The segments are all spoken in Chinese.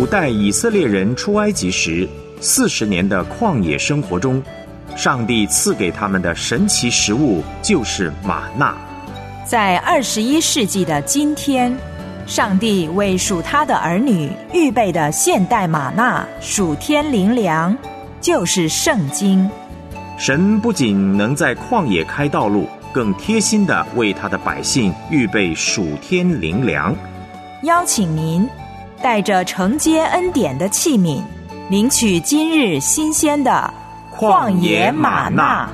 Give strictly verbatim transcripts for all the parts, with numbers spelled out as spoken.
古代以色列人出埃及时四十年的旷野生活中，上帝赐给他们的神奇食物就是玛纳。 在二十一世纪的今天，上帝为属他的儿女预备的现代玛纳属天灵粮，就是圣经。 神不仅能在旷野开道路，更贴心地为他的百姓预备属天灵粮。 邀请您带着承接恩典的器皿，领取今日新鲜的旷野玛纳。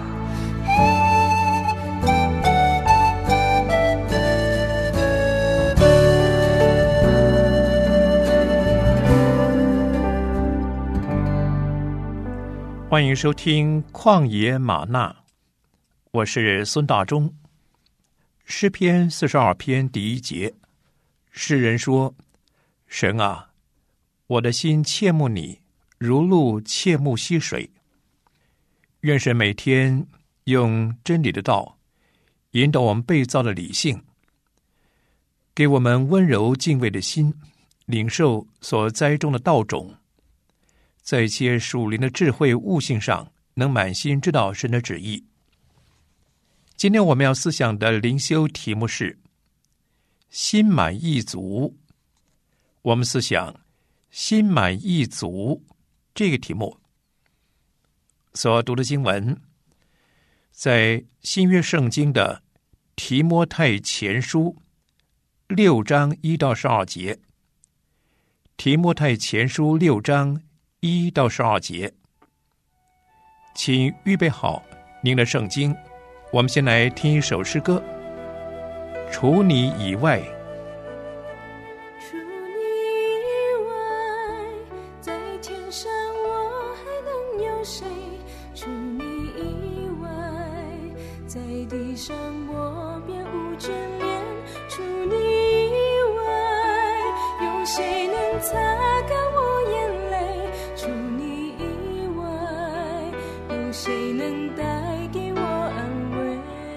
欢迎收听旷野玛纳，我是孙大中。诗篇四十二篇第一节，诗人说：神啊，我的心切慕你，如鹿切慕溪水。愿神每天用真理的道引导我们被造的理性，给我们温柔敬畏的心，领受所栽种的道种，在一些属灵的智慧悟性上，能满心知道神的旨意。今天我们要思想的灵修题目是心满意足。我们思想心满意足这个题目所读的经文，在新约圣经的提摩太前书六章一到十二节。提摩太前书六章一到十二节，请预备好您的圣经。我们先来听一首诗歌，除你以外。 除你以外，在天上我还能有谁？除你以外，在地上我便无眷恋。除你以外，有谁能擦干我眼泪？除你以外，有谁能带给我安慰？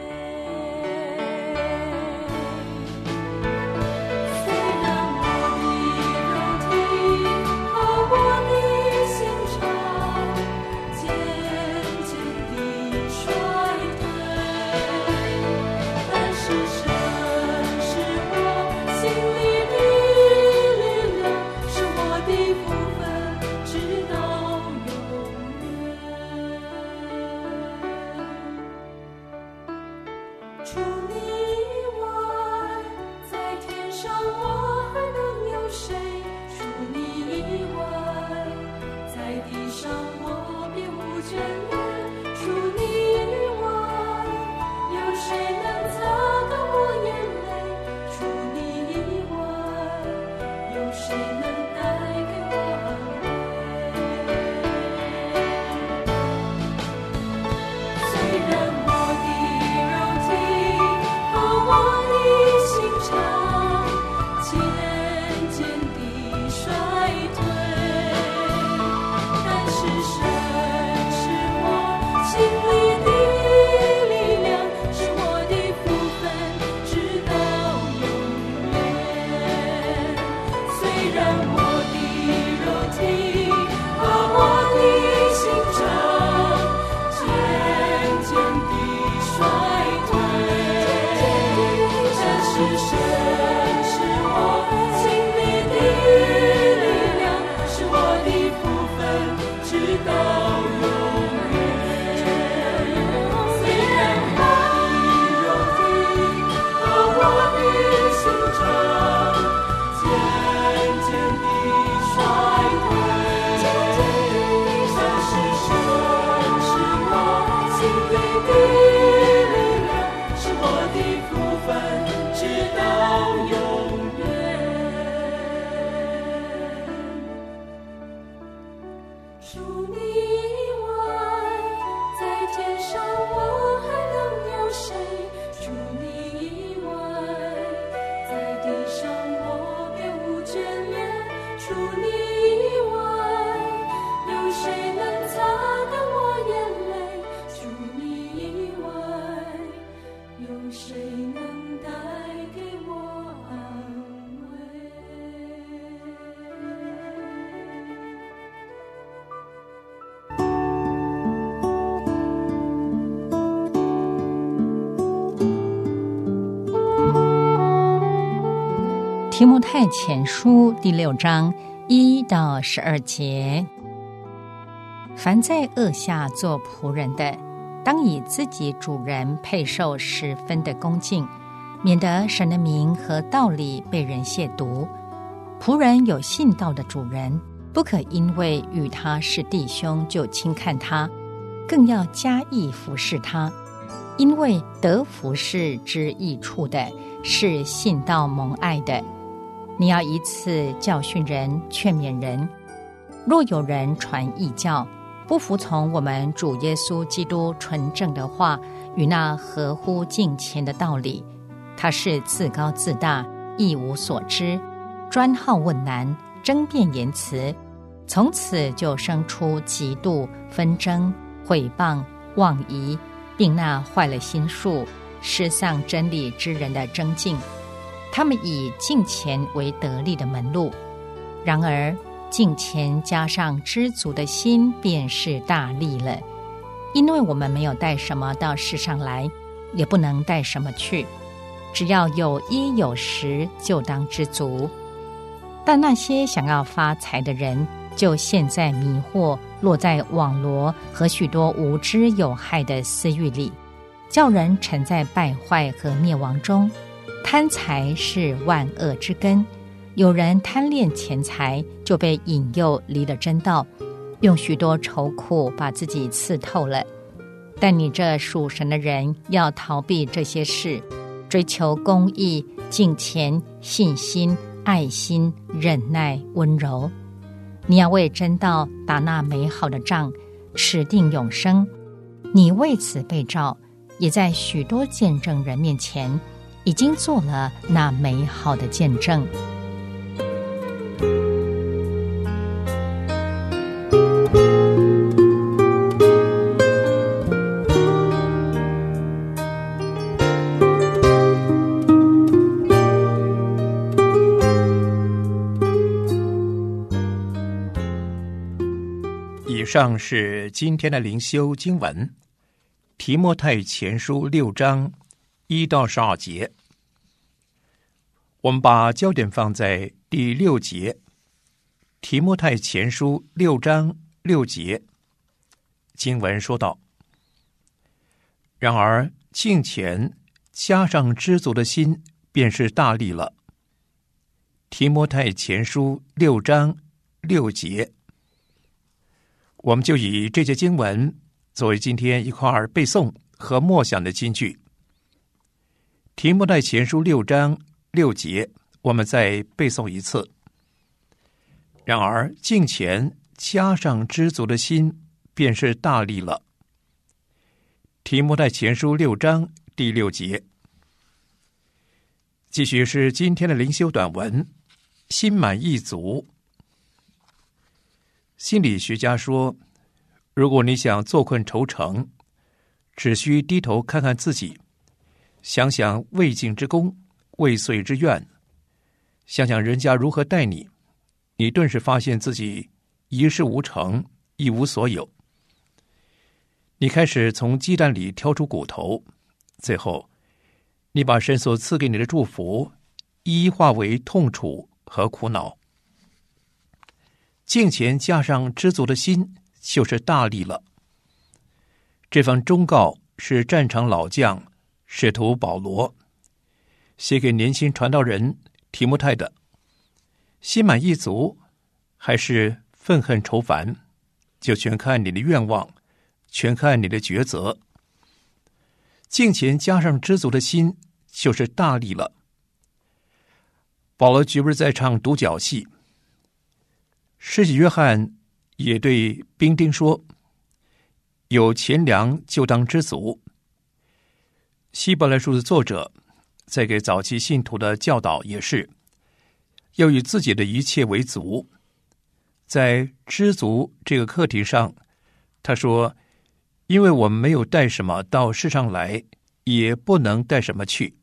虽然我的肉体和我的心肠渐渐地衰退，但是神是我心里的力量，是我的福分，直到永远。除你以外，在天上我还能有谁？除你以外，在地上我便无眷恋。除你以外，有谁能擦干我眼泪？除你以外，有谁能带给我安慰？虽然我的肉体和我的心肠渐渐地衰退，但是神是我心里的力量，是我的福分，直到永远。虽然我的肉体和我的心肠渐渐地衰退，但是神是我心里的力量，是我的福分，直到永远。虽然我的肉体和我的心肠渐渐地衰退，但是神是我心里的力量，是我的福分，直到永远。除你以外，在天上我还能有谁？除你以外，在地上我便无眷恋。除你以外，有谁能擦干我眼泪？除你以外，有谁能带给我安慰？ 提摩太前书第六章一到十二节，凡在恶下做仆人的，当以自己主人配受十分的恭敬，免得神的名和道理被人亵渎。仆人有信道的主人，不可因为与他是弟兄就轻看他，更要加意服侍他，因为得服侍之益处的是信道蒙爱的。你要以此教训人，劝勉人。若有人传异教，不服从我们主耶稣基督纯正的话与那合乎敬虔的道理，他是自高自大，一无所知，专好问难，争辩言辞，从此就生出嫉妒、纷争、毁谤、妄疑，并那坏了心术、失丧真理之人的争竞。他们以敬虔为得利的门路，然而敬虔加上知足的心，便是大利了。因为我们没有带什么到世上来，也不能带什么去，只要有衣有食，就当知足。但那些想要发财的人，就陷在迷惑，落在网罗和许多无知有害的私欲里，叫人沉在败坏和灭亡中。贪财是万恶之根，有人贪恋钱财，就被引诱离了真道，用许多愁苦把自己刺透了。但你这属神的人，要逃避这些事，追求公义、敬虔、信心、爱心、忍耐、温柔。你要为真道打那美好的仗，持定永生。你为此被召，也在许多见证人面前已经做了那美好的见证。 以上是今天的灵修经文，提摩太前书六章一到十二节。我们把焦点放在第六节，提摩太前书六章六节，经文说道：然而敬虔加上知足的心，便是大利了。提摩太前书六章六节，我们就以这节经文作为今天一块儿背诵和默想的金句。提摩太前书六章六节，我们再背诵一次。然而敬虔加上知足的心，便是大利了。提摩太前书六章第六节。继续是今天的灵修短文，心满意足。心理学家说，如果你想坐困愁城，只需低头看看自己，想想未尽之功，未遂之愿，想想人家如何待你，你顿时发现自己一事无成，一无所有。你开始从鸡蛋里挑出骨头，最后你把神所赐给你的祝福一一化为痛楚和苦恼。敬虔加上知足的心，就是大利了。这份忠告是战场老将使徒保罗写给年轻传道人提摩太的。心满意足还是愤恨愁烦，就全看你的愿望，全看你的抉择。敬虔加上知足的心，就是大利了。保罗绝不是在唱独角戏。施洗约翰也对兵丁说，有钱粮就当知足。希伯来书的作者在给早期信徒的教导也是，要以自己的一切为足。在知足这个课题上，他说，因为我们没有带什么到世上来，也不能带什么去。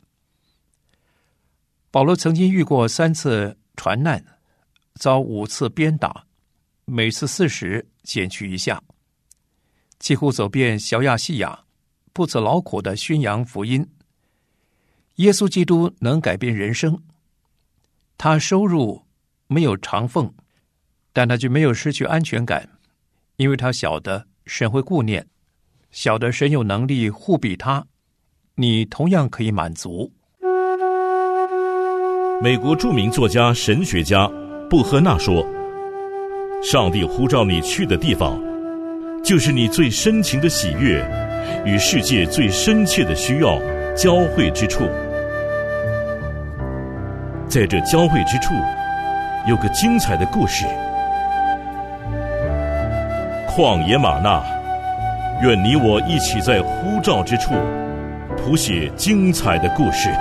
保罗曾经遇过三次船难，遭五次鞭打，每次四十减去一下，几乎走遍小亚细亚，不辞劳苦的宣扬福音。耶稣基督能改变人生。 他收入没有长俸，但他就没有失去安全感，因为他晓得神会顾念，晓得神有能力护庇他，你同样可以满足。 美国著名作家、神学家布赫纳说，上帝呼召你去的地方，就是你最深情的喜悦与世界最深切的需要交汇之处。在这交汇之处，有个精彩的故事。旷野玛纳，愿你我一起在呼召之处谱写精彩的故事。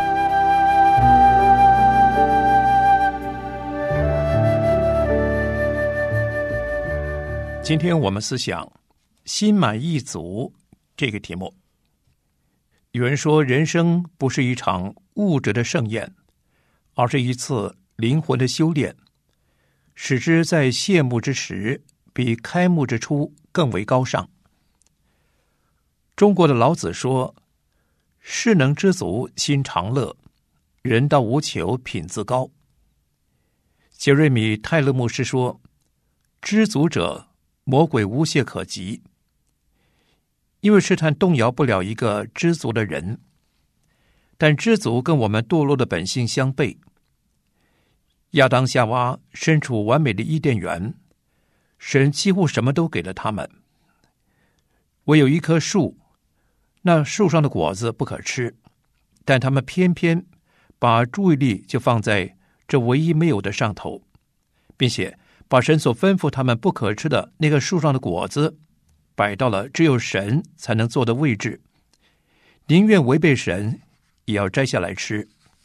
今天我们思想心满意足这个题目。有人说，人生不是一场物质的盛宴，而是一次灵魂的修炼，使之在谢幕之时比开幕之初更为高尚。中国的老子说，士能知足心常乐，人道无求品自高。杰瑞米·泰勒牧师说，知足者魔鬼无懈可击，因为试探动摇不了一个知足的人，但知足跟我们堕落的本性相悖。亚当夏娃身处完美的伊甸园，神几乎什么都给了他们，唯有一棵树，那树上的果子不可吃，但他们偏偏把注意力就放在这唯一没有的上头，并且把神所吩咐他们不可吃的那个树上的果子摆到了只有神才能做的位置，宁愿违背神也要摘下来吃。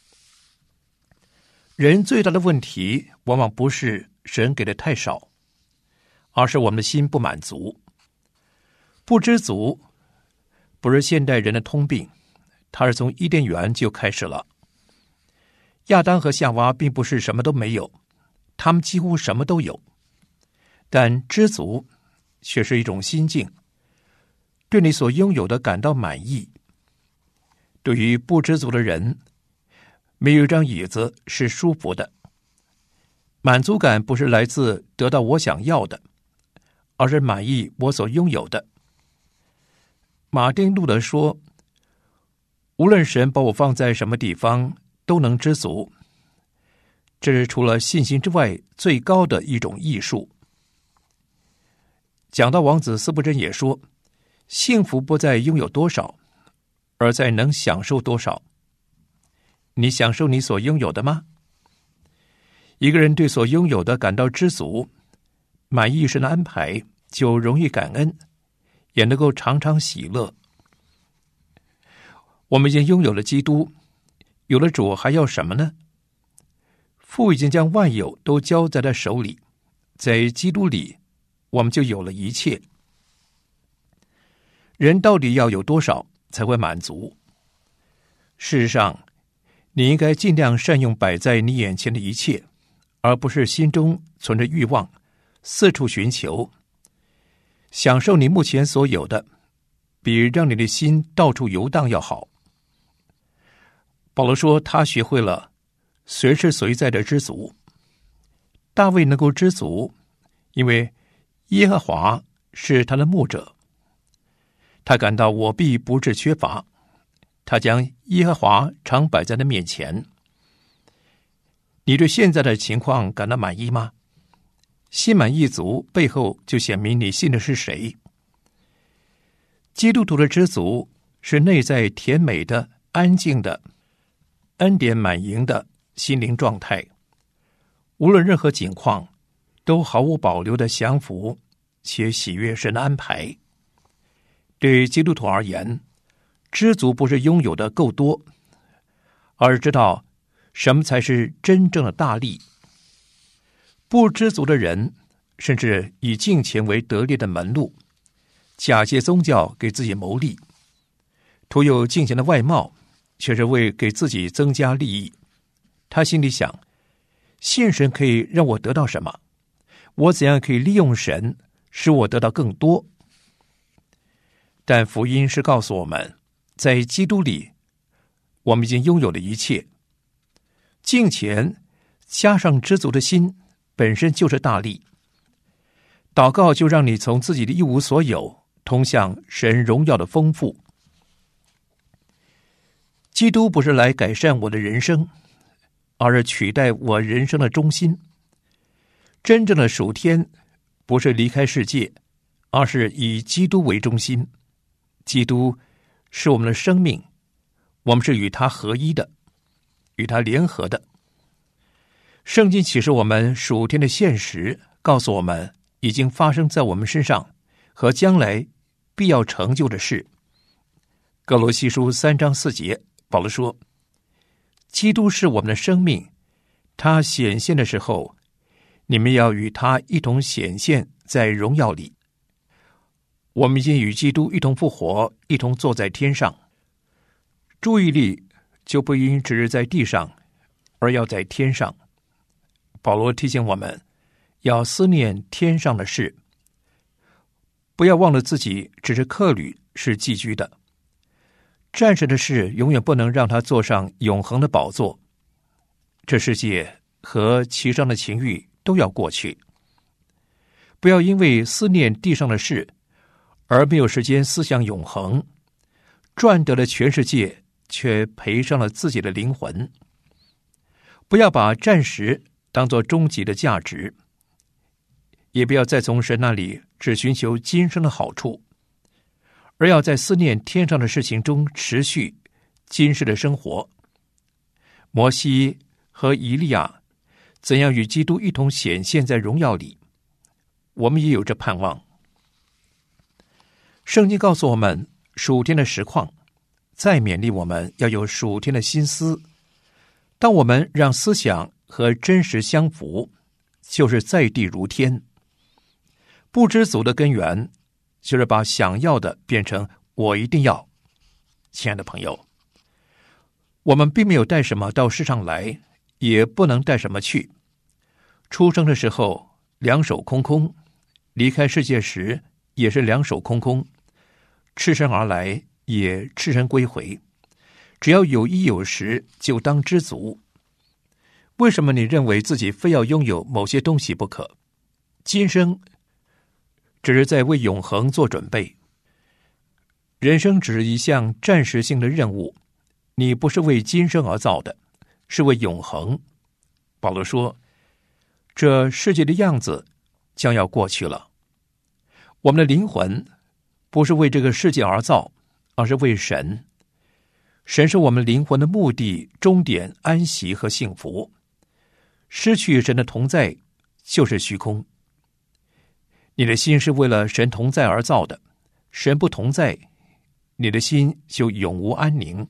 人最大的问题往往不是神给的太少，而是我们的心不满足。不知足不是现代人的通病，它是从伊甸园就开始了。亚当和夏娃并不是什么都没有，他们几乎什么都有，但知足却是一种心境，对你所拥有的感到满意。对于不知足的人，没有一张椅子是舒服的。满足感不是来自得到我想要的，而是满意我所拥有的。马丁·路德说，无论神把我放在什么地方，都能知足。这是除了信心之外最高的一种艺术。讲道王子司布真也说，幸福不在拥有多少，而在能享受多少。你享受你所拥有的吗？一个人对所拥有的感到知足，满意神的安排，就容易感恩，也能够常常喜乐。我们已经拥有了基督，有了主，还要什么呢？父已经将万有都交在他手里，在基督里，我们就有了一切。人到底要有多少才会满足？事实上，你应该尽量善用摆在你眼前的一切，而不是心中存着欲望，四处寻求。享受你目前所有的，比让你的心到处游荡要好。保罗说，他学会了随时随在的知足。大卫能够知足，因为耶和华是他的牧者，他感到我必不致缺乏，他将耶和华常摆在他面前。你对现在的情况感到满意吗？心满意足背后就显明你信的是谁。基督徒的知足是内在甜美的、安静的、恩典满盈的心灵状态，无论任何境况都毫无保留的降服且喜悦神的安排。对基督徒而言，知足不是拥有的够多，而知道什么才是真正的大利。不知足的人甚至以敬虔为得利的门路，假借宗教给自己谋利，徒有敬虔的外貌，却是为给自己增加利益。他心里想，信神可以让我得到什么？我怎样可以利用神使我得到更多？但福音是告诉我们，在基督里我们已经拥有了一切。敬虔加上知足的心，本身就是大力。祷告就让你从自己的一无所有，通向神荣耀的丰富。基督不是来改善我的人生，而是取代我人生的中心。真正的属天，不是离开世界，而是以基督为中心。基督是我们的生命，我们是与他合一的，与他联合的。圣经启示我们属天的现实，告诉我们已经发生在我们身上和将来必要成就的事。哥罗西书三章四节，保罗说，基督是我们的生命，他显现的时候，你们要与他一同显现在荣耀里。我们已经与基督一同复活，一同坐在天上，注意力就不应只是在地上，而要在天上。保罗提醒我们要思念天上的事，不要忘了自己只是客旅，是寄居的。战士的事永远不能让他坐上永恒的宝座。这世界和其上的情欲都要过去，不要因为思念地上的事而没有时间思想永恒，赚得了全世界，却赔上了自己的灵魂。不要把暂时当作终极的价值，也不要再从神那里只寻求今生的好处，而要在思念天上的事情中持续今世的生活。摩西和以利亚怎样与基督一同显现在荣耀里，我们也有这盼望。圣经告诉我们属天的实况，再勉励我们要有属天的心思。当我们让思想和真实相符，就是在地如天。不知足的根源，就是把想要的变成我一定要。亲爱的朋友，我们并没有带什么到世上来，也不能带什么去。出生的时候两手空空，离开世界时也是两手空空，赤身而来，也赤身归回。只要有衣有食，就当知足。为什么你认为自己非要拥有某些东西不可？今生只是在为永恒做准备。人生只是一项暂时性的任务，你不是为今生而造的，是为永恒。保罗说，这世界的样子将要过去了。我们的灵魂不是为这个世界而造，而是为神。神是我们灵魂的目的、终点、安息和幸福。失去神的同在就是虚空。你的心是为了神同在而造的，神不同在，你的心就永无安宁。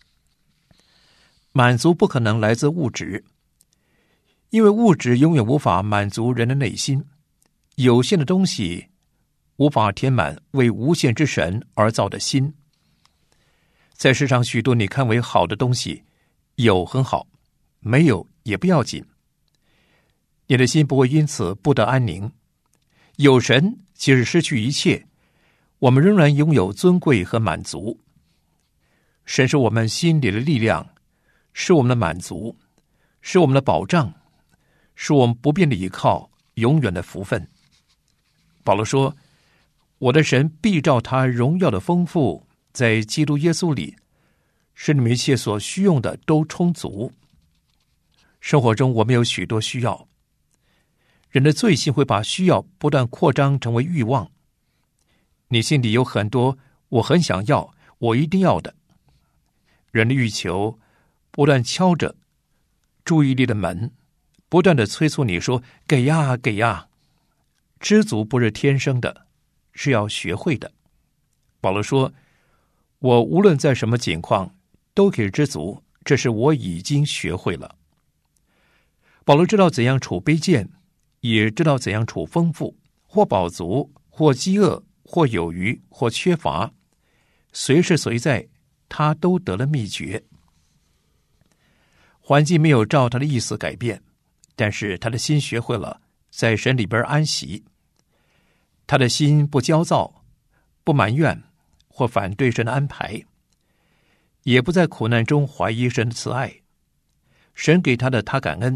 满足不可能来自物质，因为物质永远无法满足人的内心。有限的东西无法填满为无限之神而造的心。在世上许多你看为好的东西，有很好，没有也不要紧。你的心不会因此不得安宁。有神，即使失去一切，我们仍然拥有尊贵和满足。神是我们心里的力量，是我们的满足，是我们的保障，是我们不变的依靠，永远的福分。保罗说，我的神必照他荣耀的丰富，在基督耶稣里，使你们一切所需用的都充足。生活中我们有许多需要，人的罪性会把需要不断扩张成为欲望。你心里有很多我很想要，我一定要的。人的欲求不断敲着注意力的门，不断的催促你说给呀给呀。知足不是天生的，是要学会的。保罗说，我无论在什么境况都可以知足，这是我已经学会了。保罗知道怎样处卑贱，也知道怎样处丰富，或饱足，或饥饿，或有余，或缺乏，随时随在他都得了秘诀。环境没有照他的意思改变，但是他的心学会了在神里边安息。他的心不焦躁，不埋怨或反对神的安排，也不在苦难中怀疑神的慈爱。神给他的他感恩，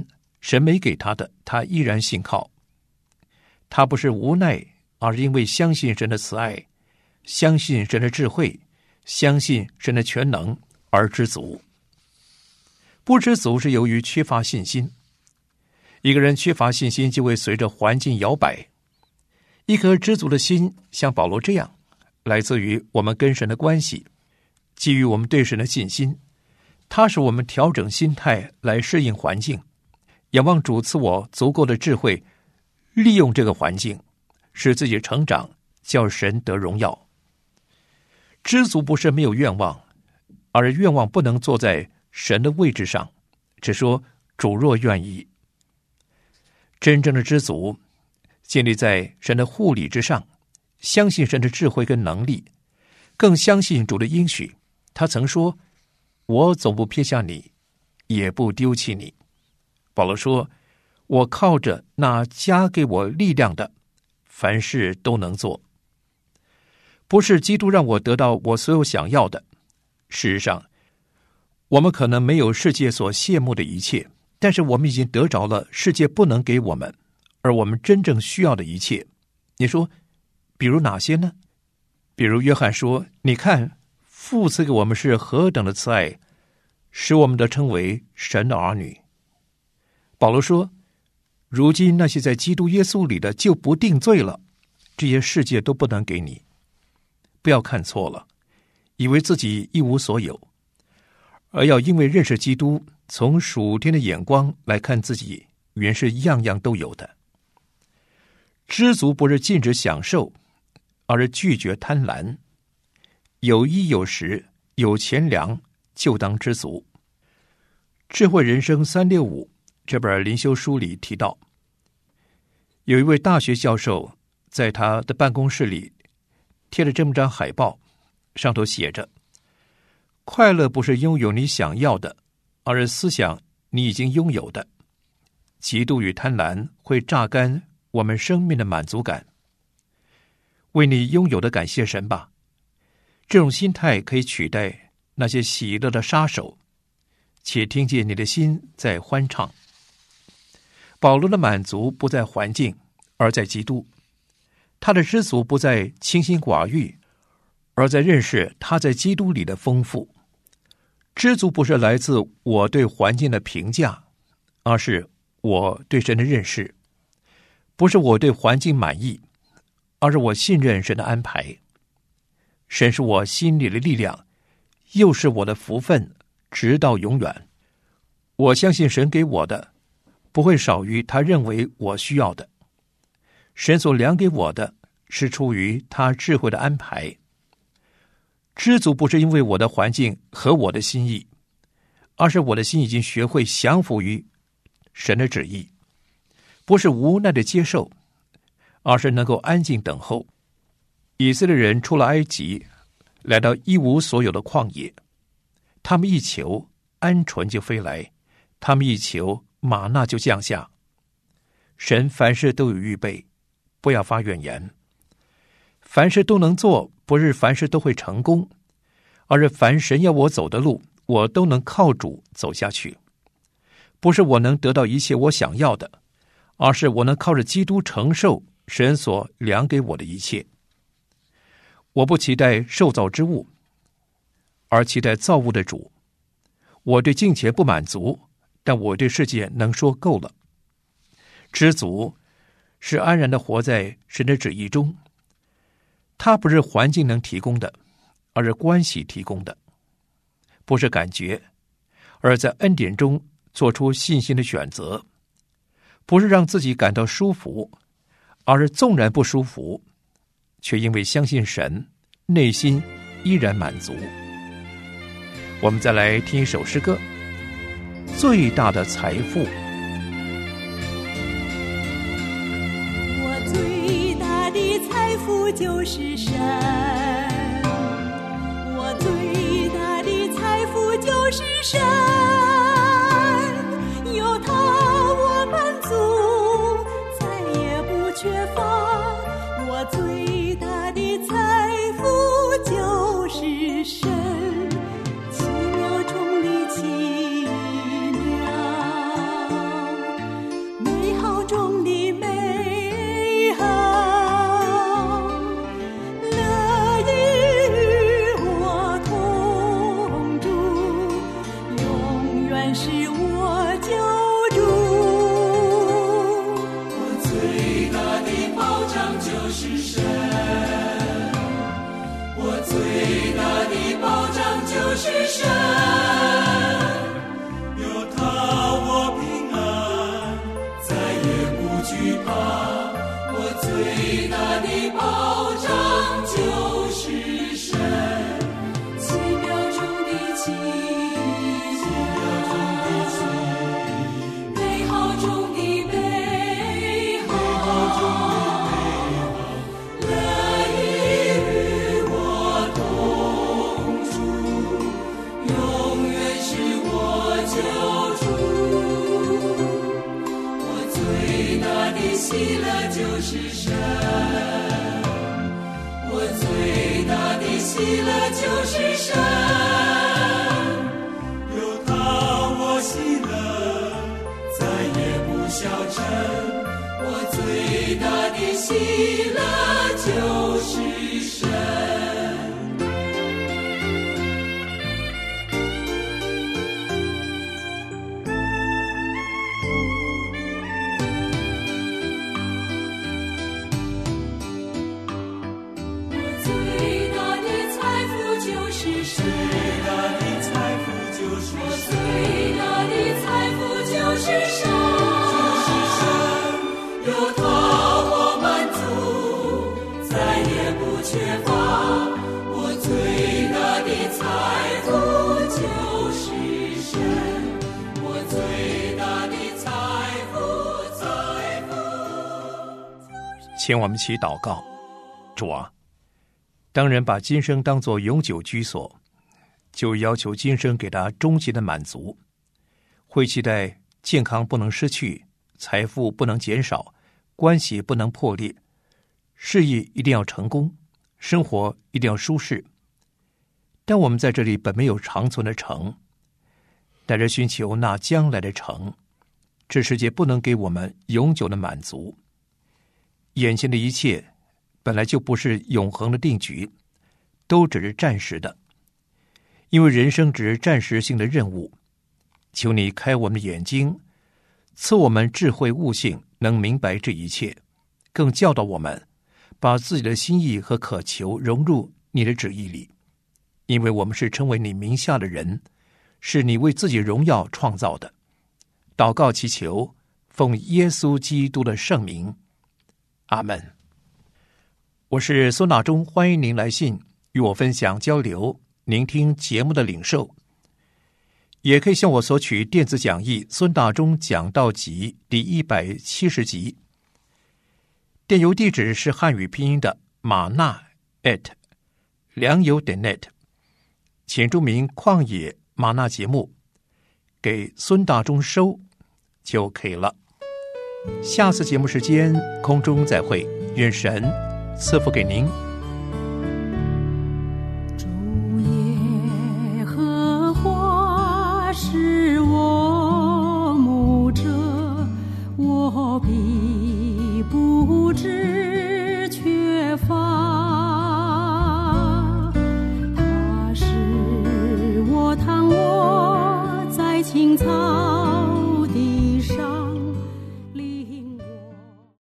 神没给他的，他依然信靠。他不是无奈，而是因为相信神的慈爱，相信神的智慧，相信神的全能而知足。不知足是由于缺乏信心。一个人缺乏信心，就会随着环境摇摆。一颗知足的心，像保罗这样，来自于我们跟神的关系，基于我们对神的信心。它使我们调整心态来适应环境，仰望主赐我足够的智慧，利用这个环境，使自己成长，叫神得荣耀。知足不是没有愿望，而愿望不能坐在神的位置上，只说主若愿意。真正的知足建立在神的护理之上，相信神的智慧跟能力，更相信主的应许。他曾说，我总不撇下你，也不丢弃你。保罗说，我靠着那加给我力量的，凡事都能做。不是基督让我得到我所有想要的，事实上我们可能没有世界所羡慕的一切，但是我们已经得着了世界不能给我们而我们真正需要的一切。你说比如哪些呢？比如约翰说，你看父赐给我们是何等的慈爱，使我们得称为神的儿女。保罗说，如今那些在基督耶稣里的就不定罪了，这些世界都不能给你。不要看错了，以为自己一无所有，而要因为认识基督，从属天的眼光来看自己，原是样样都有的。知足不是禁止享受，而是拒绝贪婪。有衣有食有钱粮，就当知足。智慧人生三六五这本灵修书里提到，有一位大学教授在他的办公室里贴了这么张海报，上头写着，快乐不是拥有你想要的，而是思想你已经拥有的。嫉妒与贪婪会榨干我们生命的满足感。为你拥有的感谢神吧，这种心态可以取代那些喜乐的杀手，且听见你的心在欢唱。保罗的满足不在环境，而在基督。他的知足不在清心寡欲，而在认识他在基督里的丰富。知足不是来自我对环境的评价，而是我对神的认识。不是我对环境满意，而是我信任神的安排。神是我心里的力量，又是我的福分，直到永远。我相信神给我的不会少于他认为我需要的。神所量给我的是出于他智慧的安排。知足不是因为我的环境和我的心意，而是我的心已经学会降服于神的旨意，不是无奈的接受，而是能够安静等候。以色列人出了埃及，来到一无所有的旷野，他们一求，鹌鹑就飞来，他们一求，玛纳就降下。神凡事都有预备，不要发怨言。凡事都能做，不是凡事都会成功，而是凡神要我走的路，我都能靠主走下去。不是我能得到一切我想要的，而是我能靠着基督承受神所量给我的一切。我不期待受造之物，而期待造物的主。我对金钱不满足，但我对世界能说够了。知足是安然地活在神的旨意中，它不是环境能提供的，而是关系提供的。不是感觉，而在恩典中做出信心的选择。不是让自己感到舒服，而是纵然不舒服，却因为相信神，内心依然满足。我们再来听一首诗歌，最大的财富。 我最大的财富就是神，我最大的财富就是神，有他我满足，再也不缺乏。我最大的财富就是神，奇妙中的奇妙， 是我救主。我最大的保障就是神，我最大的保障就是神，有他我平安，再也不惧怕。我最大的保障就是神，奇妙中的奇迹，美好中的美好，乐意与我同住，永远是我救主。我最大的喜乐就是神，我最大的喜乐就是神，有他我喜乐，再也不消沉。我最大的喜乐就是神。 请我们起祷告。主啊，当人把今生当作永久居所，就要求今生给他终极的满足，会期待健康不能失去，财富不能减少，关系不能破裂，事业一定要成功，生活一定要舒适。但我们在这里本没有长存的城，带着寻求那将来的城，这世界不能给我们永久的满足。眼前的一切本来就不是永恒的定局，都只是暂时的，因为人生只是暂时性的任务。求你开我们的眼睛，赐我们智慧悟性，能明白这一切，更教导我们把自己的心意和渴求融入你的旨意里，因为我们是称为你名下的人，是你为自己荣耀创造的。祷告祈求，奉耶稣基督的圣名，阿们。我是孙大中，欢迎您来信与我分享交流您听节目的领受，也可以向我索取电子讲义《孙大中讲道集》第一百七十集。电邮地址是汉语拼音的马纳 at 良友点 net， 请注明旷野马纳节目，给孙大中收就可以了。下次节目时间空中再会，愿神赐福给您。 主耶和华是我牧者，我必不致缺乏。他使我躺卧在青草